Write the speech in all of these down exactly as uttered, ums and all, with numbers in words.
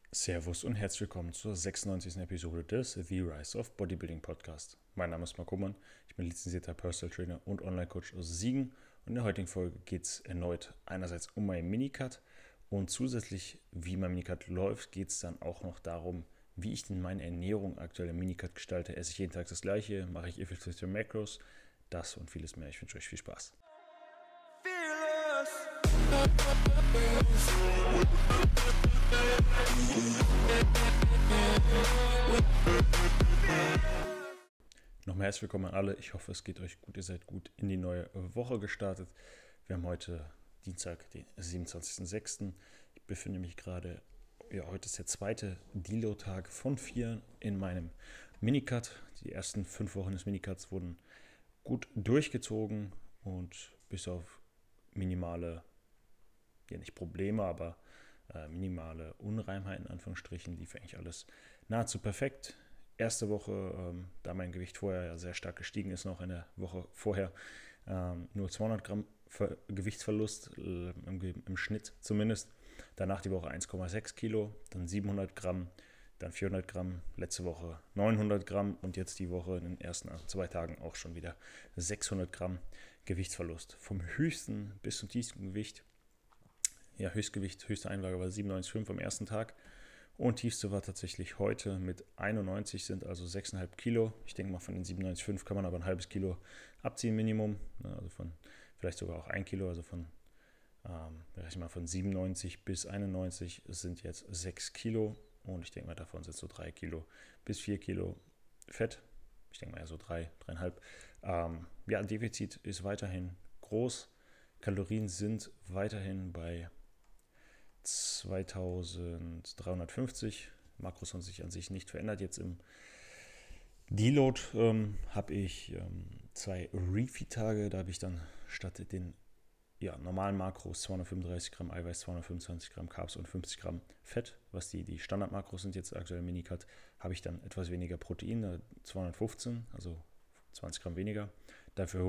Servus und herzlich willkommen zur sechsundneunzigsten Episode des The Rise of Bodybuilding Podcast. Mein Name ist Marc Humann, ich bin lizenzierter Personal Trainer und Online-Coach aus Siegen und in der heutigen Folge geht es erneut einerseits um meinen Minicut und zusätzlich, wie mein Minicut läuft, geht es dann auch noch darum, wie ich denn meine Ernährung aktuell im Minicut gestalte. Esse ich jeden Tag das Gleiche, mache ich effiziente Macros, das und vieles mehr. Ich wünsche euch viel Spaß. Nochmal herzlich willkommen an alle. Ich hoffe, es geht euch gut. Ihr seid gut in die neue Woche gestartet. Wir haben heute Dienstag, den siebenundzwanzigsten sechsten Ich befinde mich gerade, ja, heute ist der zweite Deload-Tag von vier in meinem Minicut. Die ersten fünf Wochen des Minicuts wurden gut durchgezogen und bis auf minimale, ja nicht Probleme, aber äh, minimale Unreimheiten in Anführungsstrichen lief eigentlich alles nahezu perfekt. Erste Woche, ähm, da mein Gewicht vorher ja sehr stark gestiegen ist, noch in der Woche vorher, ähm, nur zweihundert Gramm Ver- Gewichtsverlust äh, im, im Schnitt zumindest. Danach die Woche eins Komma sechs Kilo, dann siebenhundert Gramm, dann vierhundert Gramm, letzte Woche neunhundert Gramm und jetzt die Woche in den ersten zwei Tagen auch schon wieder sechshundert Gramm Gewichtsverlust. Vom höchsten bis zum tiefsten Gewicht, ja, Höchstgewicht, höchste Einlage war siebenundneunzig Komma fünf am ersten Tag. Und tiefste war tatsächlich heute mit einundneunzig, sind also sechs Komma fünf Kilo. Ich denke mal, von den siebenundneunzig Komma fünf kann man aber ein halbes Kilo abziehen, Minimum. Also von vielleicht sogar auch ein Kilo. Also von, ähm, ich mal, von siebenundneunzig bis einundneunzig sind jetzt sechs Kilo. Und ich denke mal, davon sind so drei Kilo bis vier Kilo Fett. Ich denke mal, ja, so drei, dreieinhalb. Ähm, ja, Defizit ist weiterhin groß. Kalorien sind weiterhin bei zweitausenddreihundertfünfzig. Makros haben sich an sich nicht verändert. Jetzt im Deload ähm, habe ich ähm, zwei Refeed-Tage. Da habe ich dann statt den ja, normalen Makros zweihundertfünfunddreißig Gramm Eiweiß, zweihundertfünfundzwanzig Gramm Carbs und fünfzig Gramm Fett, was die, die Standard-Makros sind jetzt aktuell im Minicut, habe ich dann etwas weniger Protein, zweihundertfünfzehn, also zwanzig Gramm weniger. Dafür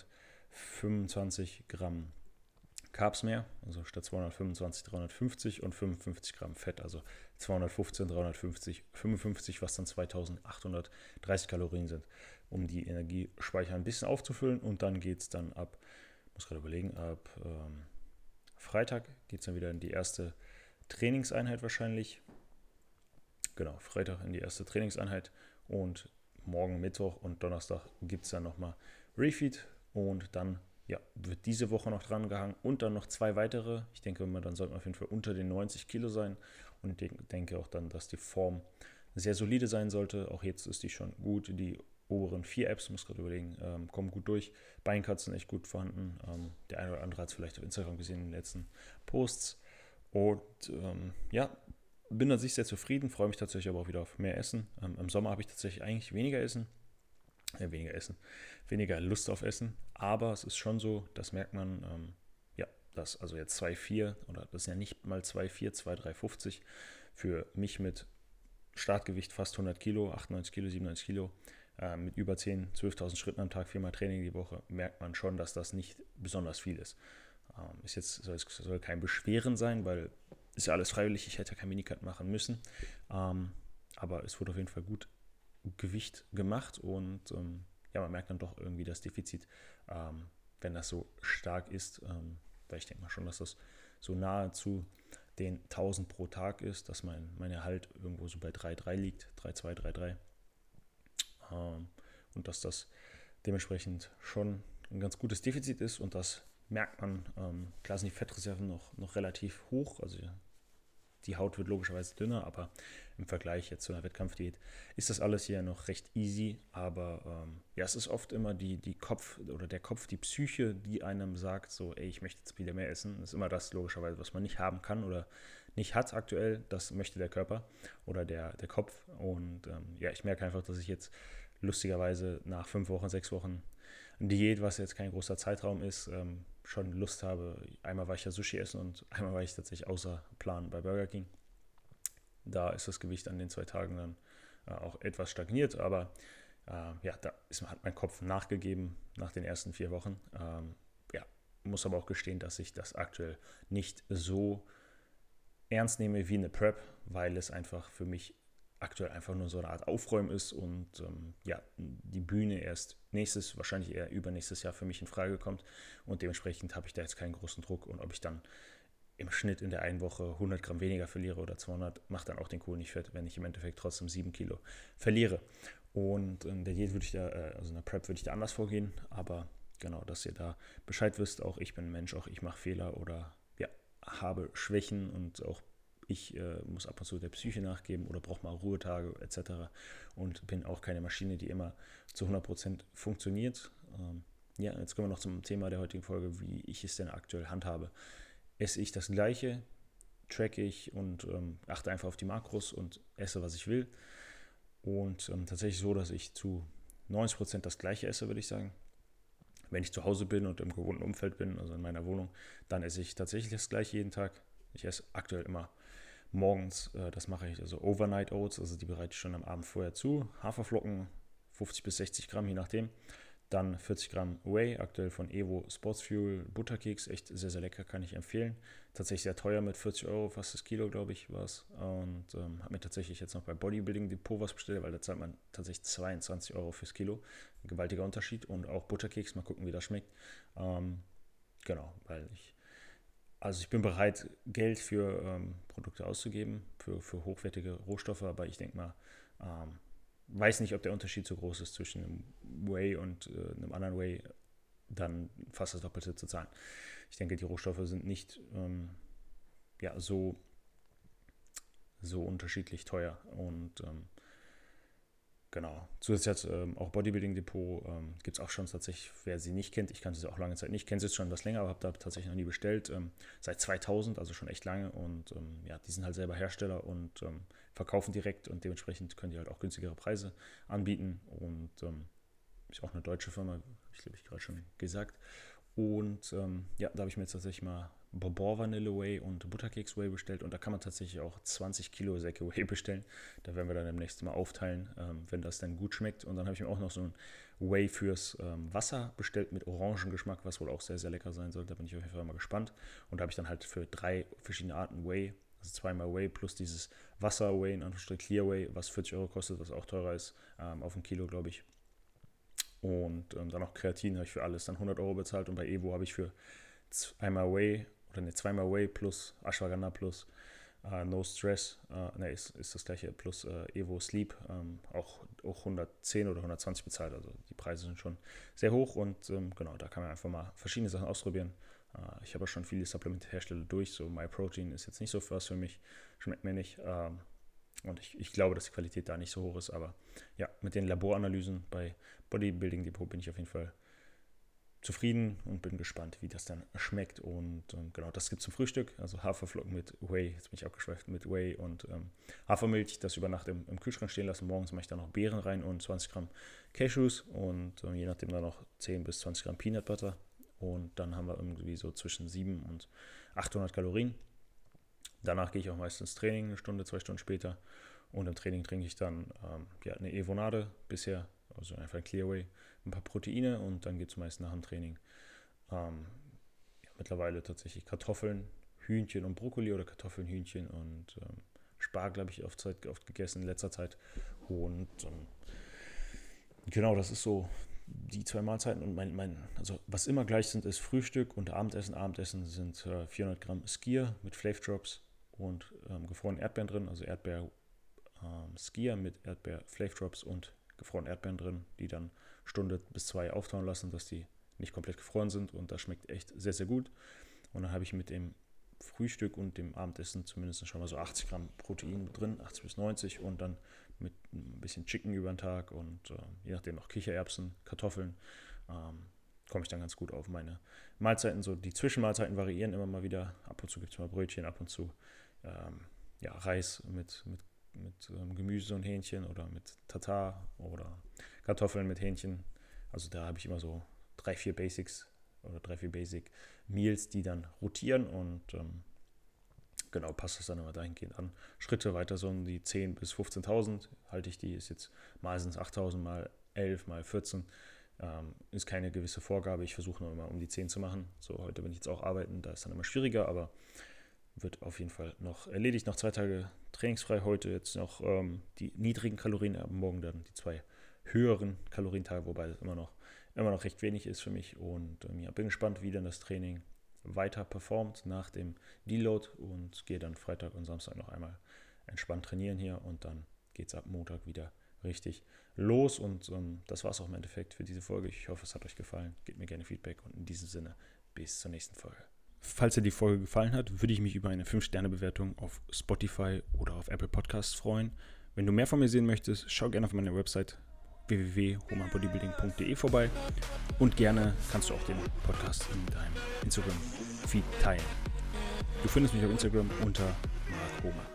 hundertfünfundzwanzig Gramm Carbs mehr, also statt zweihundertfünfundzwanzig, dreihundertfünfzig und fünfundfünfzig Gramm Fett, also zweihundertfünfzehn, dreihundertfünfzig, fünfundfünfzig, was dann zweitausendachthundertdreißig Kalorien sind, um die Energiespeicher ein bisschen aufzufüllen. Und dann geht es dann ab, ich muss gerade überlegen, ab ähm, Freitag geht es dann wieder in die erste Trainingseinheit wahrscheinlich. Genau, Freitag in die erste Trainingseinheit und morgen Mittwoch und Donnerstag gibt es dann nochmal Refeed und dann ja, wird diese Woche noch dran gehangen und dann noch zwei weitere. Ich denke, dann sollte man auf jeden Fall unter den neunzig Kilo sein und ich denke auch dann, dass die Form sehr solide sein sollte. Auch jetzt ist die schon gut. Die oberen vier Apps, muss gerade überlegen, ähm, kommen gut durch. Beincuts sind echt gut vorhanden. Ähm, der eine oder andere hat es vielleicht auf Instagram gesehen in den letzten Posts. Und ähm, ja, bin an sich sehr zufrieden, freue mich tatsächlich aber auch wieder auf mehr Essen. Ähm, Im Sommer habe ich tatsächlich eigentlich weniger Essen. Ja, weniger Essen, weniger Lust auf Essen. Aber es ist schon so, das merkt man, ähm, ja, dass also jetzt zwei Komma vier oder das ist ja nicht mal zwei Komma vier, zwei Komma drei fünfzig für mich mit Startgewicht fast hundert Kilo, achtundneunzig Kilo, siebenundneunzig Kilo, äh, mit über zehntausend, zwölftausend Schritten am Tag, viermal Training die Woche, merkt man schon, dass das nicht besonders viel ist. Ähm, ist jetzt, soll, soll kein Beschweren sein, weil ist ja alles freiwillig, ich hätte ja kein Minicut machen müssen. Ähm, aber es wurde auf jeden Fall gut Gewicht gemacht und ähm, ja, man merkt dann doch irgendwie das Defizit, ähm, wenn das so stark ist, ähm, weil ich denke mal schon, dass das so nahezu den tausend pro Tag ist, dass mein, mein Erhalt irgendwo so bei drei Komma drei liegt, drei Komma zwei, drei Komma drei ähm, und dass das dementsprechend schon ein ganz gutes Defizit ist und das merkt man, ähm, klar sind die Fettreserven noch, noch relativ hoch, also die Haut wird logischerweise dünner, aber im Vergleich jetzt zu einer Wettkampfdiät ist das alles hier noch recht easy. Aber ähm, ja, es ist oft immer die, die Kopf oder der Kopf, die Psyche, die einem sagt, so, ey, ich möchte jetzt wieder mehr essen. Das ist immer das logischerweise, was man nicht haben kann oder nicht hat aktuell. Das möchte der Körper oder der, der Kopf. Und ähm, ja, ich merke einfach, dass ich jetzt lustigerweise nach fünf Wochen, sechs Wochen Diät, was jetzt kein großer Zeitraum ist, ähm, schon Lust habe. Einmal war ich ja Sushi essen und einmal war ich tatsächlich außer Plan bei Burger King. Da ist das Gewicht an den zwei Tagen dann äh, auch etwas stagniert, aber äh, ja, da ist, hat mein Kopf nachgegeben nach den ersten vier Wochen. Ähm, ja, muss aber auch gestehen, dass ich das aktuell nicht so ernst nehme wie eine Prep, weil es einfach für mich aktuell einfach nur so eine Art Aufräumen ist und ähm, ja, die Bühne erst nächstes, wahrscheinlich eher übernächstes Jahr für mich in Frage kommt und dementsprechend habe ich da jetzt keinen großen Druck und ob ich dann im Schnitt in der einen Woche hundert Gramm weniger verliere oder zweihundert, macht dann auch den Kohl nicht fett, wenn ich im Endeffekt trotzdem sieben Kilo verliere. Und in der Diät würde ich da, also in der Prep würde ich da anders vorgehen, aber genau, dass ihr da Bescheid wisst, auch ich bin ein Mensch, auch ich mache Fehler oder ja, habe Schwächen und auch ich äh, muss ab und zu der Psyche nachgeben oder brauche mal Ruhetage et cetera. Und bin auch keine Maschine, die immer zu hundert Prozent funktioniert. Ähm, ja, jetzt kommen wir noch zum Thema der heutigen Folge, wie ich es denn aktuell handhabe. Esse ich das Gleiche, tracke ich und ähm, achte einfach auf die Makros und esse, was ich will. Und ähm, tatsächlich so, dass ich zu neunzig Prozent das Gleiche esse, würde ich sagen. Wenn ich zu Hause bin und im gewohnten Umfeld bin, also in meiner Wohnung, dann esse ich tatsächlich das Gleiche jeden Tag. Ich esse aktuell immer morgens, äh, das mache ich, also Overnight Oats, also die bereite ich schon am Abend vorher zu. Haferflocken, fünfzig bis sechzig Gramm, je nachdem. Dann vierzig Gramm Whey, aktuell von Evo Sports Fuel, Butterkeks, echt sehr, sehr lecker, kann ich empfehlen. Tatsächlich sehr teuer mit vierzig Euro, fast das Kilo, glaube ich, war es. Und ähm, habe mir tatsächlich jetzt noch bei Bodybuilding Depot was bestellt, weil da zahlt man tatsächlich zweiundzwanzig Euro fürs Kilo. Ein gewaltiger Unterschied. Und auch Butterkeks, mal gucken, wie das schmeckt. Ähm, genau, weil ich, also ich bin bereit, Geld für ähm, Produkte auszugeben, für, für hochwertige Rohstoffe, aber ich denke mal, ähm, weiß nicht, ob der Unterschied so groß ist zwischen einem Whey und äh, einem anderen Whey, dann fast das Doppelte zu zahlen. Ich denke, die Rohstoffe sind nicht ähm, ja, so, so unterschiedlich teuer und ähm, genau. Zusätzlich ähm, auch Bodybuilding Depot ähm, gibt es auch schon tatsächlich, wer sie nicht kennt, ich kannte sie auch lange Zeit nicht, kenne sie jetzt schon etwas länger, aber habe da tatsächlich noch nie bestellt, ähm, seit zweitausend, also schon echt lange und ähm, ja, die sind halt selber Hersteller und ähm, verkaufen direkt und dementsprechend können die halt auch günstigere Preise anbieten und ähm, ist auch eine deutsche Firma, ich glaube, ich gerade schon gesagt. Und ähm, ja, da habe ich mir jetzt tatsächlich mal Bourbon Vanille Whey und Butterkeks Whey bestellt. Und da kann man tatsächlich auch zwanzig Kilo Säcke Whey bestellen. Da werden wir dann demnächst mal aufteilen, ähm, wenn das dann gut schmeckt. Und dann habe ich mir auch noch so ein Whey fürs ähm, Wasser bestellt mit Orangengeschmack, was wohl auch sehr, sehr lecker sein soll. Da bin ich auf jeden Fall mal gespannt. Und da habe ich dann halt für drei verschiedene Arten Whey, also zweimal Whey plus dieses Wasser Whey, in Anführungsstrichen Clear Whey, was vierzig Euro kostet, was auch teurer ist, ähm, auf ein Kilo, glaube ich. Und ähm, dann noch Kreatin habe ich für alles dann hundert Euro bezahlt und bei Evo habe ich für einmal Whey oder ne, zweimal Whey plus Ashwagandha plus äh, No Stress, äh, ne, ist, ist das gleiche plus äh, Evo Sleep ähm, auch, auch hundertzehn oder hundertzwanzig bezahlt. Also die Preise sind schon sehr hoch und ähm, genau, da kann man einfach mal verschiedene Sachen ausprobieren. Äh, ich habe schon viele Supplementhersteller durch, so MyProtein ist jetzt nicht so was für mich, schmeckt mir nicht. Ähm, und ich, ich glaube, dass die Qualität da nicht so hoch ist, aber ja, mit den Laboranalysen bei Bodybuilding Depot bin ich auf jeden Fall zufrieden und bin gespannt, wie das dann schmeckt. Und ähm, genau, das gibt es zum Frühstück. Also Haferflocken mit Whey, jetzt bin ich abgeschweift, mit Whey und ähm, Hafermilch, das über Nacht im, im Kühlschrank stehen lassen. Morgens mache ich dann noch Beeren rein und zwanzig Gramm Cashews und ähm, je nachdem dann noch zehn bis zwanzig Gramm Peanut Butter. Und dann haben wir irgendwie so zwischen sieben und achthundert Kalorien. Danach gehe ich auch meistens ins Training, eine Stunde, zwei Stunden später. Und im Training trinke ich dann ähm, ja, eine Evonade bisher, also einfach ein Clearway, ein paar Proteine und dann geht es meist nach dem Training ähm, ja, mittlerweile tatsächlich Kartoffeln, Hühnchen und Brokkoli oder Kartoffeln, Hühnchen und ähm, Spargel habe ich oft, oft gegessen in letzter Zeit. Und ähm, genau, das ist so die zwei Mahlzeiten und mein, mein, also was immer gleich sind, ist Frühstück und Abendessen. Abendessen sind äh, vierhundert Gramm Skier mit Flav Drops und ähm, gefrorenen Erdbeeren drin, also Erdbeer ähm, Skier mit Erdbeer Flav Drops und gefrorenen Erdbeeren drin, die dann Stunde bis zwei auftauen lassen, dass die nicht komplett gefroren sind und das schmeckt echt sehr, sehr gut. Und dann habe ich mit dem Frühstück und dem Abendessen zumindest schon mal so achtzig Gramm Protein drin, achtzig bis neunzig und dann mit ein bisschen Chicken über den Tag und äh, je nachdem noch Kichererbsen, Kartoffeln, ähm, komme ich dann ganz gut auf meine Mahlzeiten. So die Zwischenmahlzeiten variieren immer mal wieder. Ab und zu gibt es mal Brötchen, ab und zu ähm, ja, Reis mit, mit, mit ähm, Gemüse und Hähnchen oder mit Tatar oder Kartoffeln mit Hähnchen. Also da habe ich immer so drei, vier Basics oder drei, vier Basic Meals, die dann rotieren und ähm, genau, passt das dann immer dahingehend an. Schritte weiter so um die zehn bis fünfzehntausend halte ich die, ist jetzt mal sind es achttausend, mal elf, mal vierzehn. Ähm, ist keine gewisse Vorgabe, ich versuche nur immer um die zehn zu machen. So, heute bin ich jetzt auch arbeiten, da ist dann immer schwieriger, aber wird auf jeden Fall noch erledigt. Noch zwei Tage trainingsfrei heute, jetzt noch ähm, die niedrigen Kalorien, ab morgen dann die zwei höheren Kalorientage, wobei das immer noch, immer noch recht wenig ist für mich. Und ähm, ja, bin gespannt, wie dann das Training weiter performt nach dem Deload und gehe dann Freitag und Samstag noch einmal entspannt trainieren hier und dann geht es ab Montag wieder richtig los. Und ähm, das war es auch im Endeffekt für diese Folge. Ich hoffe, es hat euch gefallen. Gebt mir gerne Feedback und in diesem Sinne bis zur nächsten Folge. Falls dir die Folge gefallen hat, würde ich mich über eine fünf Sterne Bewertung auf Spotify oder auf Apple Podcasts freuen. Wenn du mehr von mir sehen möchtest, schau gerne auf meiner Website w w w punkt homan bodybuilding punkt d e vorbei und gerne kannst du auch den Podcast in deinem Instagram-Feed teilen. Du findest mich auf Instagram unter Mark Homan.